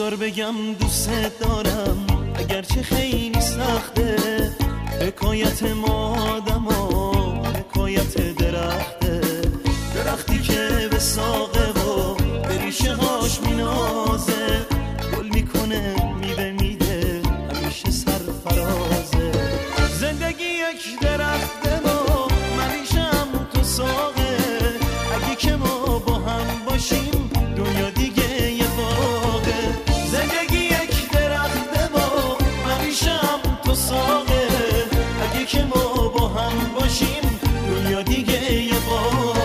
بذار بگم دوست دارم اگرچه خیلی سخته، حکایت ما آدم و حکایت درخته، درختی که به ساقه و به ریشه هاش مینازه، گل میکنه میوه میده همیشه سرفرازه. زندگی یک درخته ما من ریشم تو ساقه، اگه که ما با هم باشیم دنیا دیگه یه باغه. زندگی یک درخته ما من ریشم تو ساقه، اگه که ما با هم باشیم دنیا دیگه یه باغه.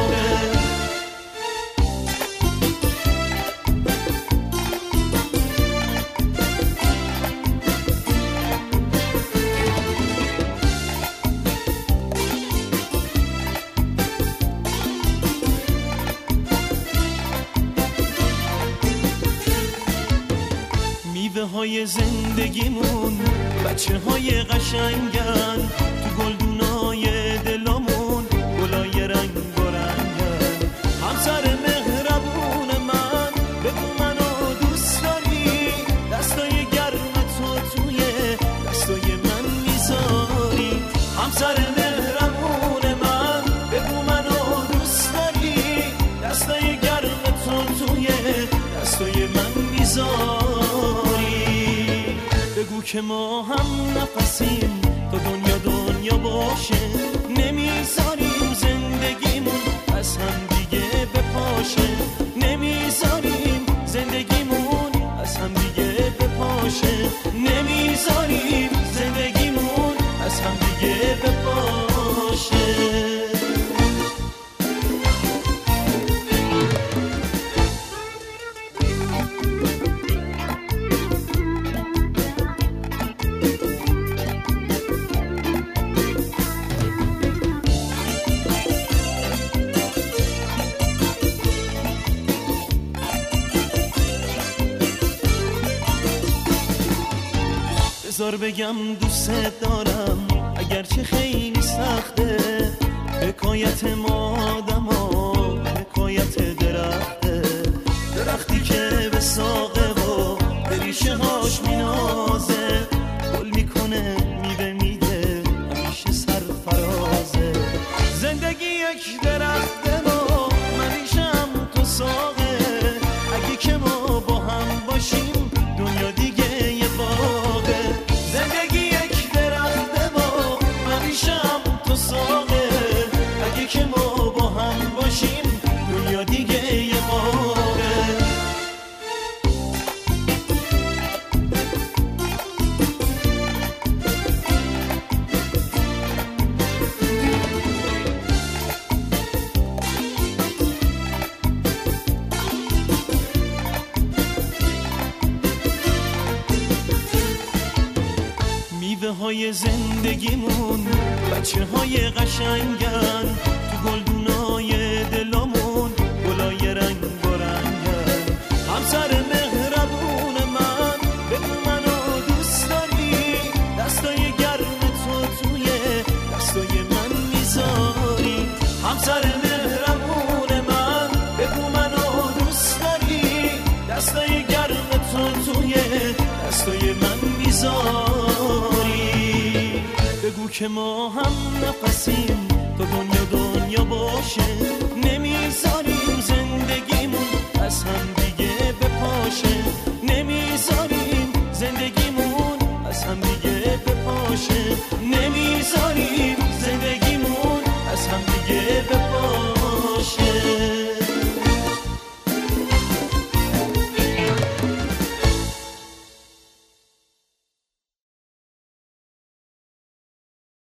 میوه های زندگیمون بچه های قشنگن، تو گلدونای دلامون گلای رنگ و رنگن. همسر مهربون من بگو منو دوست داری، دستای گرم تو توی دستای من میذاری. همسر مهربون من بگو منو دوست داری، دستای گرم تو توی دستای من میذاری. بگو که ما هم نفسیم تا دنیا باشه، نمیذاریم زندگیمون از هم دیگه بپاشه، نمیذاریم زندگیمون از هم دیگه بپاشه، نمیذاریم زندگیمون از هم دیگه بپاشه. بذار بگم دوست دارم اگرچه خیلی سخته، حکایت ما آدم و حکایت درخته، درختی که به ساقه و به ریشه هاش مینازه، گل میکنه میوه میده همیشه سرفرازه. زندگی یک درخته ما من ریشم تو ساقه، اگه که ما با هم باشیم دنیا دیگه یه باغه. زندگی یک درخته ما من ریشم تو ساقه، اگه که ما با هم باشیم دنیا دیگه یه باغه. میوه های زندگیمون بچه های قشنگن، تو گلدونای دلامون گلای رنگ و رنگن. همسر مهربون من بگو منو دوست داری، دستای گرم تو توی دستای من میذاری. همسر مهربون من بگو منو دوست داری، دستای گرم تو توی دستای من میذاری. بگو که ما هم نفسیم تا دنیا باشه، نمیذاریم زندگیمون از هم دیگه بپاشه، نمیذاریم زندگیمون از هم دیگه بپاشه.